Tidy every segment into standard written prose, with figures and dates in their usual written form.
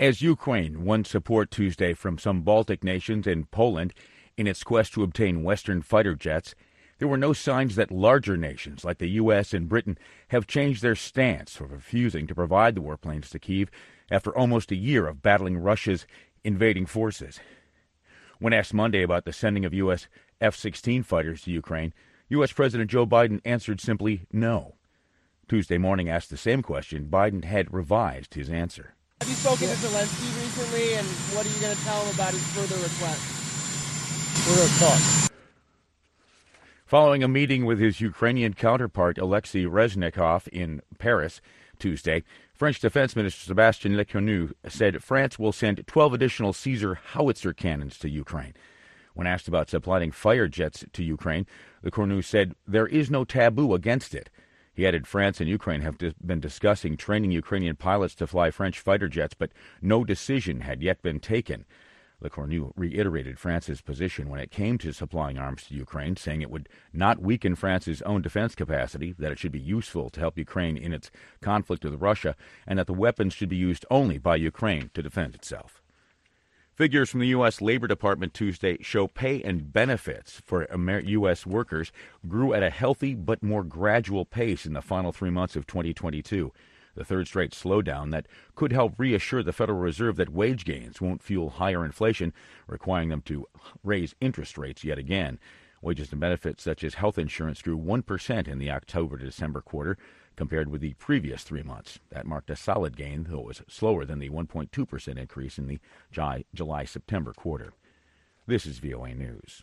As Ukraine won support Tuesday from some Baltic nations and Poland in its quest to obtain Western fighter jets, there were no signs that larger nations like the U.S. and Britain have changed their stance of refusing to provide the warplanes to Kyiv after almost a year of battling Russia's invading forces. When asked Monday about the sending of U.S. F-16 fighters to Ukraine, U.S. President Joe Biden answered simply no. Tuesday morning, asked the same question, Biden had revised his answer. Have you spoken to Zelensky recently, and what are you going to tell him about his further request? We're going to talk. Following a meeting with his Ukrainian counterpart Alexei Reznikov in Paris Tuesday, French Defense Minister Sébastien Lecornu said France will send 12 additional Caesar howitzer cannons to Ukraine. When asked about supplying fighter jets to Ukraine, Lecornu said there is no taboo against it. He added France and Ukraine have been discussing training Ukrainian pilots to fly French fighter jets, but no decision had yet been taken. Lecornu reiterated France's position when it came to supplying arms to Ukraine, saying it would not weaken France's own defense capacity, that it should be useful to help Ukraine in its conflict with Russia, and that the weapons should be used only by Ukraine to defend itself. Figures from the U.S. Labor Department Tuesday show pay and benefits for U.S. workers grew at a healthy but more gradual pace in the final 3 months of 2022, the third straight slowdown that could help reassure the Federal Reserve that wage gains won't fuel higher inflation, requiring them to raise interest rates yet again. Wages and benefits such as health insurance grew 1% in the October to December quarter, compared with the previous 3 months. That marked a solid gain, though it was slower than the 1.2% increase in the July-September quarter. This is VOA News.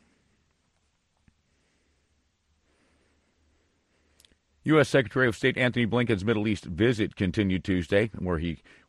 U.S. Secretary of State Antony Blinken's Middle East visit continued Tuesday, where he